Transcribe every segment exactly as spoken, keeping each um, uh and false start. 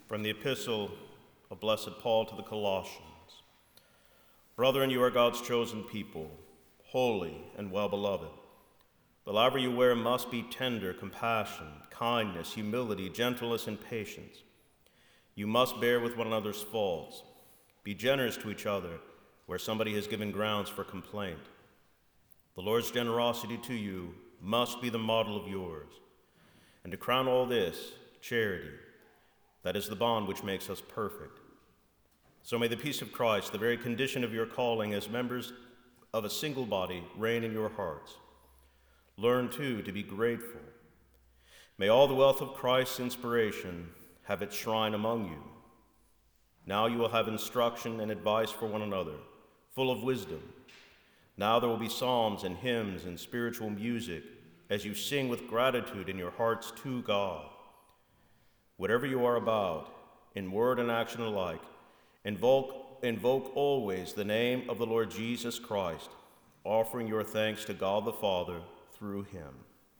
From the epistle of blessed Paul to the Colossians. Brethren, you are God's chosen people, holy and well-beloved. The livery you wear must be tender, compassion, kindness, humility, gentleness, and patience. You must bear with one another's faults. Be generous to each other where somebody has given grounds for complaint. The Lord's generosity to you must be the model of yours. And to crown all this, charity. That is the bond which makes us perfect. So may the peace of Christ, the very condition of your calling as members of a single body, reign in your hearts. Learn, too, to be grateful. May all the wealth of Christ's inspiration have its shrine among you. Now you will have instruction and advice for one another, full of wisdom. Now there will be psalms and hymns and spiritual music as you sing with gratitude in your hearts to God. Whatever you are about, in word and action alike, invoke, invoke always the name of the Lord Jesus Christ, offering your thanks to God the Father through him.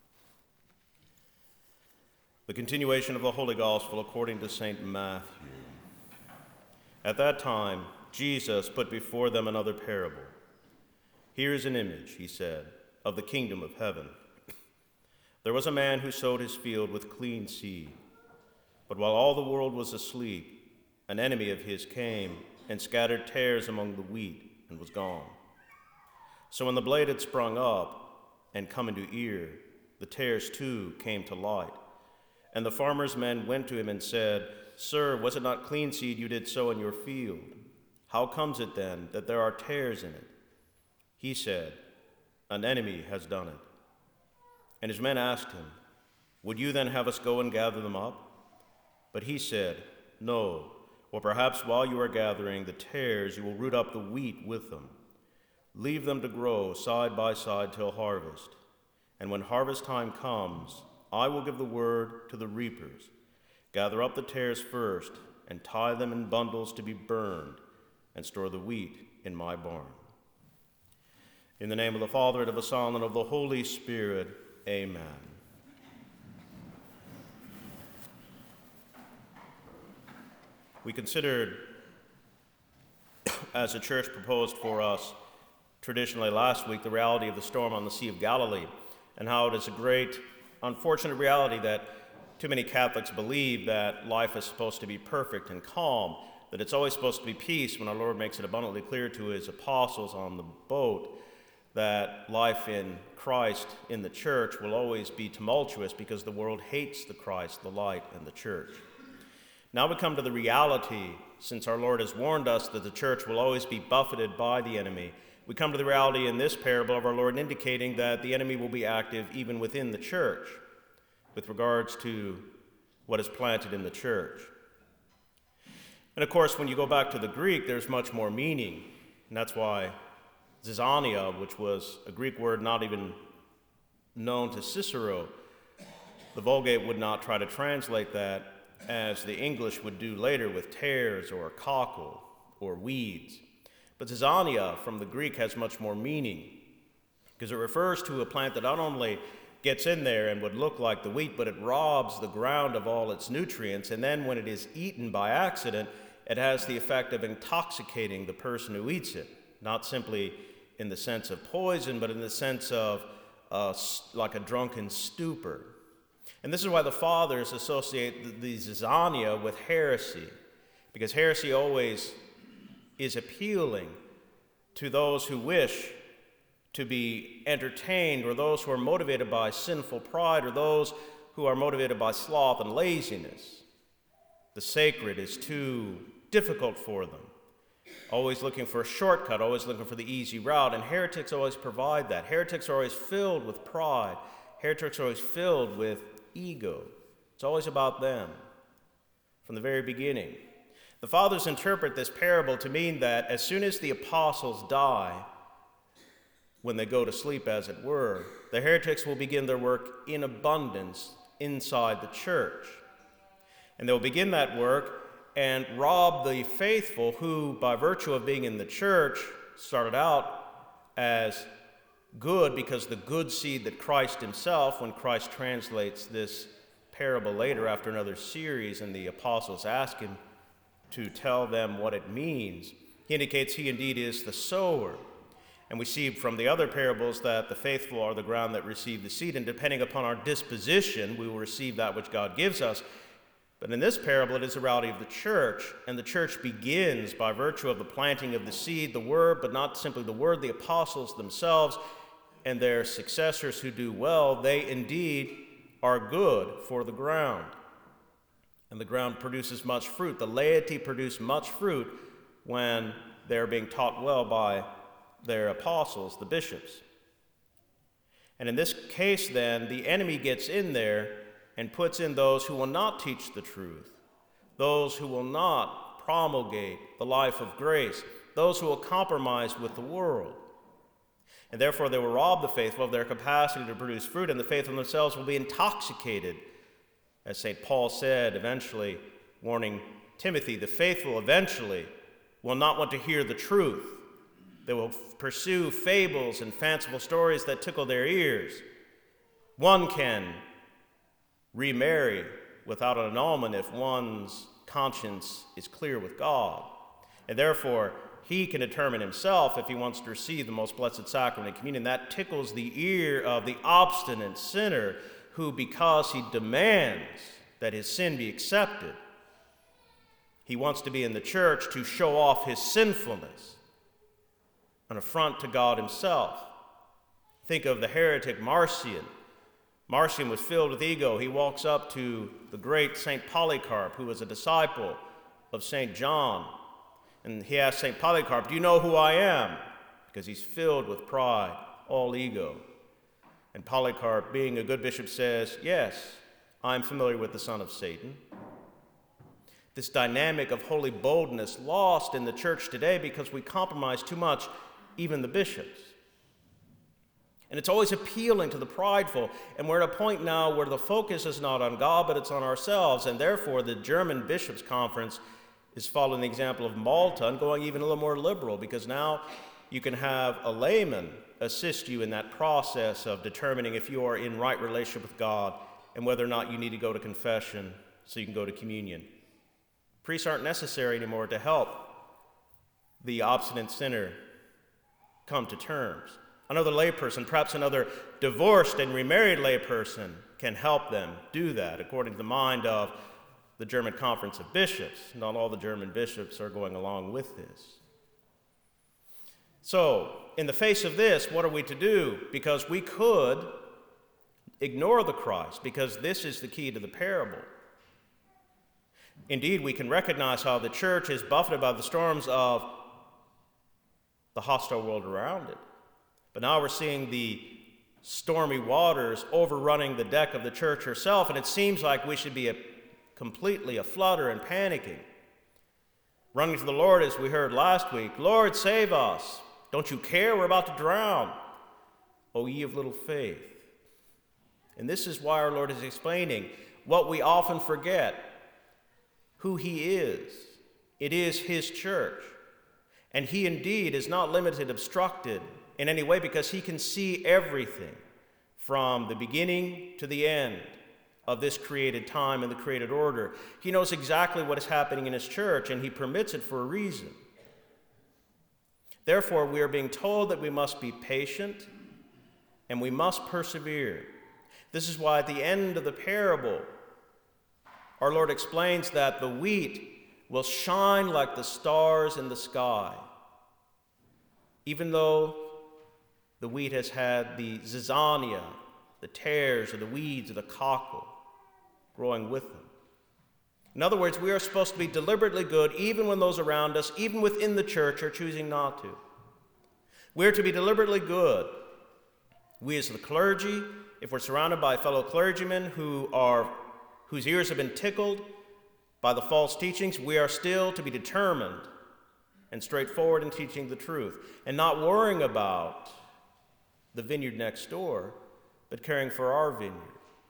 The continuation of the Holy Gospel according to Saint Matthew. At that time, Jesus put before them another parable. Here is an image, he said, of the kingdom of heaven. There was a man who sowed his field with clean seed. But while all the world was asleep, an enemy of his came and scattered tares among the wheat and was gone. So when the blade had sprung up and come into ear, the tares too came to light. And the farmer's men went to him and said, Sir, was it not clean seed you did sow in your field? How comes it then that there are tares in it? He said, An enemy has done it. And his men asked him, Would you then have us go and gather them up? But he said, No, or perhaps while you are gathering the tares, you will root up the wheat with them. Leave them to grow side by side till harvest. And when harvest time comes, I will give the word to the reapers. Gather up the tares first, and tie them in bundles to be burned, and store the wheat in my barn. In the name of the Father, and of the Son, and of the Holy Spirit, amen. We considered, as the church proposed for us traditionally last week, the reality of the storm on the Sea of Galilee, and how it is a great, unfortunate reality that too many Catholics believe that life is supposed to be perfect and calm, that it's always supposed to be peace, when our Lord makes it abundantly clear to his apostles on the boat that life in Christ in the church will always be tumultuous because the world hates the Christ, the light, and the church. Now we come to the reality, since our Lord has warned us that the church will always be buffeted by the enemy. We come to the reality in this parable of our Lord indicating that the enemy will be active even within the church with regards to what is planted in the church. And of course, when you go back to the Greek, there's much more meaning. And that's why zizania, which was a Greek word not even known to Cicero, the Vulgate would not try to translate that as the English would do later with tares or cockle or weeds. But zizania from the Greek has much more meaning because it refers to a plant that not only gets in there and would look like the wheat, but it robs the ground of all its nutrients, and then when it is eaten by accident, it has the effect of intoxicating the person who eats it, not simply in the sense of poison, but in the sense of uh, like a drunken stupor. And this is why the fathers associate the zizania with heresy, because heresy always is appealing to those who wish to be entertained, or those who are motivated by sinful pride, or those who are motivated by sloth and laziness. The sacred is too difficult for them, always looking for a shortcut, always looking for the easy route, and heretics always provide that. Heretics are always filled with pride. Heretics are always filled with ego. It's always about them from the very beginning. The fathers interpret this parable to mean that as soon as the apostles die, when they go to sleep as it were, the heretics will begin their work in abundance inside the church. And they'll begin that work and rob the faithful who, by virtue of being in the church, started out as good because the good seed that Christ himself, when Christ translates this parable later after another series, and the apostles ask him to tell them what it means. He indicates he indeed is the sower. And we see from the other parables that the faithful are the ground that receive the seed, and depending upon our disposition, we will receive that which God gives us. But in this parable, it is the reality of the church, and the church begins by virtue of the planting of the seed, the word, but not simply the word, the apostles themselves and their successors who do well. They indeed are good for the ground, and the ground produces much fruit. The laity produce much fruit when they're being taught well by their apostles, the bishops. And in this case, then, the enemy gets in there and puts in those who will not teach the truth, those who will not promulgate the life of grace, those who will compromise with the world. And therefore they will rob the faithful of their capacity to produce fruit, and the faithful themselves will be intoxicated. As Saint Paul said, eventually, warning Timothy, the faithful eventually will not want to hear the truth. They will pursue fables and fanciful stories that tickle their ears. One can remarry without an annulment if one's conscience is clear with God. And therefore, he can determine himself if he wants to receive the most blessed sacrament of communion. That tickles the ear of the obstinate sinner who, because he demands that his sin be accepted, he wants to be in the church to show off his sinfulness, an affront to God himself. Think of the heretic Marcion. Marcion was filled with ego. He walks up to the great Saint Polycarp, who was a disciple of Saint John, and he asks Saint Polycarp, "Do you know who I am?" Because he's filled with pride, all ego. And Polycarp, being a good bishop, says, "Yes, I'm familiar with the son of Satan." This dynamic of holy boldness lost in the church today because we compromise too much, even the bishops. And it's always appealing to the prideful. And we're at a point now where the focus is not on God, but it's on ourselves. And therefore, the German Bishops' Conference is following the example of Malta and going even a little more liberal, because now you can have a layman assist you in that process of determining if you are in right relationship with God and whether or not you need to go to confession so you can go to communion. Priests aren't necessary anymore to help the obstinate sinner come to terms. Another layperson, perhaps another divorced and remarried layperson, can help them do that, according to the mind of the German Conference of Bishops. Not all the German bishops are going along with this. So, in the face of this, what are we to do? Because we could ignore the Christ, because this is the key to the parable. Indeed, we can recognize how the church is buffeted by the storms of the hostile world around it. But now we're seeing the stormy waters overrunning the deck of the church herself, and it seems like we should be a, completely aflutter and panicking. Running to the Lord, as we heard last week, "Lord, save us. Don't you care? We're about to drown. O ye of little faith." And this is why our Lord is explaining what we often forget, who he is. It is his church. And he indeed is not limited, obstructed in any way, because he can see everything from the beginning to the end of this created time and the created order. He knows exactly what is happening in his church, and he permits it for a reason. Therefore, we are being told that we must be patient and we must persevere. This is why at the end of the parable, our Lord explains that the wheat will shine like the stars in the sky, even though the wheat has had the zizania, the tares or the weeds or the cockle growing with them. In other words, we are supposed to be deliberately good even when those around us, even within the church, are choosing not to. We're to be deliberately good. We as the clergy, if we're surrounded by fellow clergymen who are, whose ears have been tickled by the false teachings, we are still to be determined and straightforward in teaching the truth and not worrying about the vineyard next door, but caring for our vineyard.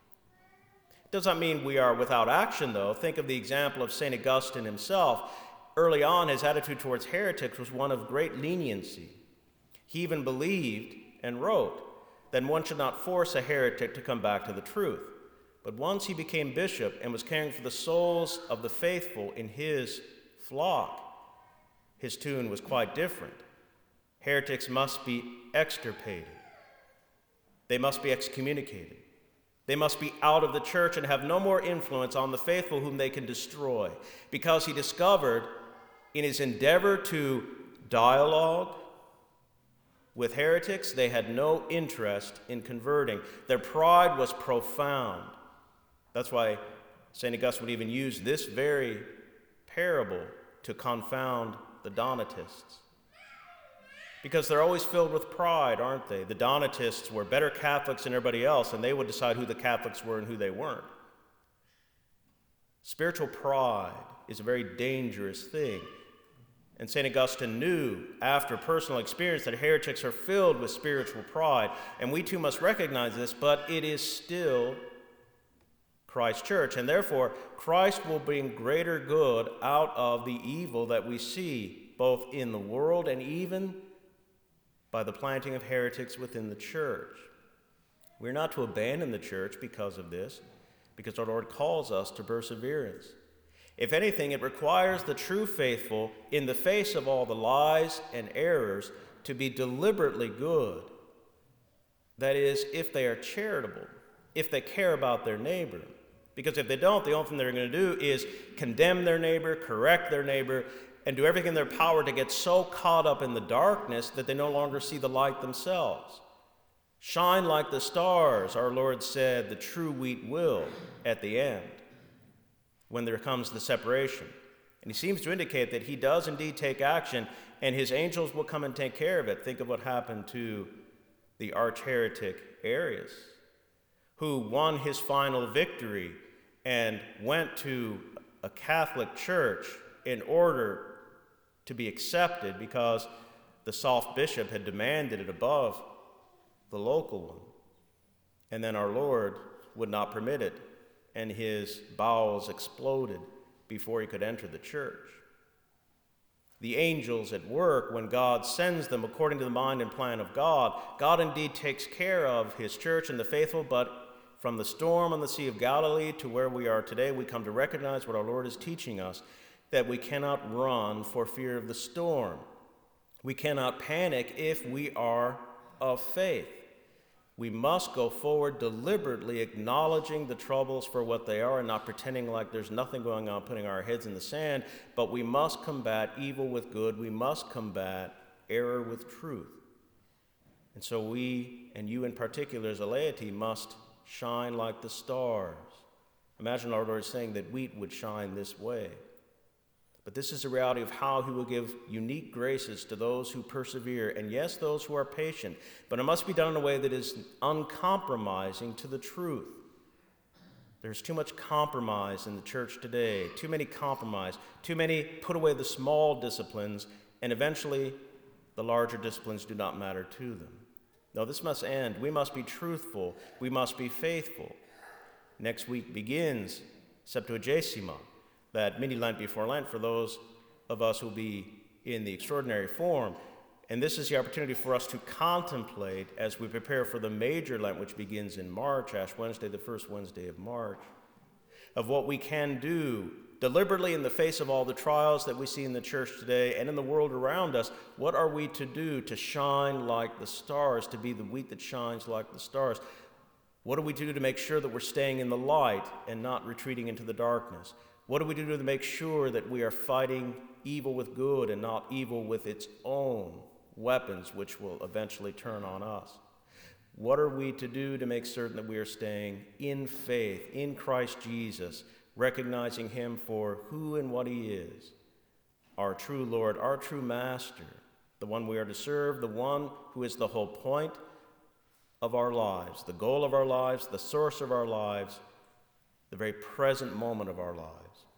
It does not mean we are without action, though. Think of the example of Saint Augustine himself. Early on, his attitude towards heretics was one of great leniency. He even believed and wrote that one should not force a heretic to come back to the truth, But once he became bishop and was caring for the souls of the faithful in his flock, his tune was quite different. Heretics must be extirpated. They must be excommunicated. They must be out of the church and have no more influence on the faithful whom they can destroy, because he discovered in his endeavor to dialogue with heretics, they had no interest in converting. Their pride was profound. That's why Saint Augustine would even use this very parable to confound the Donatists. Because they're always filled with pride, aren't they? The Donatists were better Catholics than everybody else, and they would decide who the Catholics were and who they weren't. Spiritual pride is a very dangerous thing. And Saint Augustine knew, after personal experience, that heretics are filled with spiritual pride. And we too must recognize this, but it is still Christ's church. And therefore, Christ will bring greater good out of the evil that we see, both in the world and even by the planting of heretics within the church. We're not to abandon the church because of this, because our Lord calls us to perseverance. If anything, it requires the true faithful, in the face of all the lies and errors, to be deliberately good. That is, if they are charitable, if they care about their neighbor. Because if they don't, the only thing they're going to do is condemn their neighbor, correct their neighbor, and do everything in their power to get so caught up in the darkness that they no longer see the light themselves. Shine like the stars, our Lord said, the true wheat will at the end, when there comes the separation. And he seems to indicate that he does indeed take action, and his angels will come and take care of it. Think of what happened to the arch-heretic Arius, who won his final victory and went to a Catholic church in order to be accepted because the soft bishop had demanded it above the local one. And then our Lord would not permit it, and his bowels exploded before he could enter the church. The angels at work, when God sends them according to the mind and plan of God, God indeed takes care of his church and the faithful, but from the storm on the Sea of Galilee to where we are today, we come to recognize what our Lord is teaching us, that we cannot run for fear of the storm. We cannot panic if we are of faith. We must go forward deliberately, acknowledging the troubles for what they are and not pretending like there's nothing going on, putting our heads in the sand, but we must combat evil with good. We must combat error with truth. And so we, and you in particular as a laity, must shine like the stars. Imagine our Lord saying that wheat would shine this way. But this is the reality of how he will give unique graces to those who persevere, and yes, those who are patient. But it must be done in a way that is uncompromising to the truth. There's too much compromise in the church today, too many compromise, too many put away the small disciplines, and eventually the larger disciplines do not matter to them. No, this must end. We must be truthful. We must be faithful. Next week begins Septuagesima, that mini Lent before Lent for those of us who will be in the extraordinary form. And this is the opportunity for us to contemplate as we prepare for the major Lent, which begins in March, Ash Wednesday, the first Wednesday of March, of what we can do deliberately in the face of all the trials that we see in the church today and in the world around us. What are we to do to shine like the stars, to be the wheat that shines like the stars? What do we do to make sure that we're staying in the light and not retreating into the darkness? What do we do to make sure that we are fighting evil with good and not evil with its own weapons, which will eventually turn on us? What are we to do to make certain that we are staying in faith, in Christ Jesus, recognizing him for who and what he is, our true Lord, our true Master, the one we are to serve, the one who is the whole point of our lives, the goal of our lives, the source of our lives, the very present moment of our lives.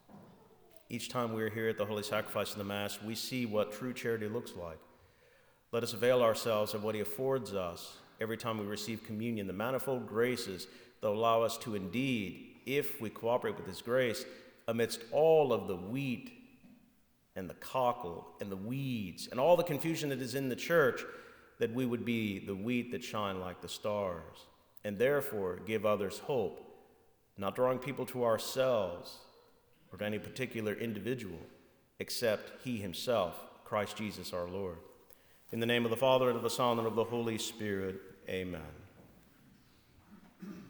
Each time we are here at the Holy Sacrifice of the Mass, we see what true charity looks like. Let us avail ourselves of what he affords us every time we receive communion, the manifold graces that allow us to indeed, if we cooperate with his grace, amidst all of the wheat and the cockle and the weeds and all the confusion that is in the church, that we would be the wheat that shine like the stars, and therefore give others hope, not drawing people to ourselves or to any particular individual, except he himself, Christ Jesus our Lord. In the name of the Father, and of the Son, and of the Holy Spirit, amen.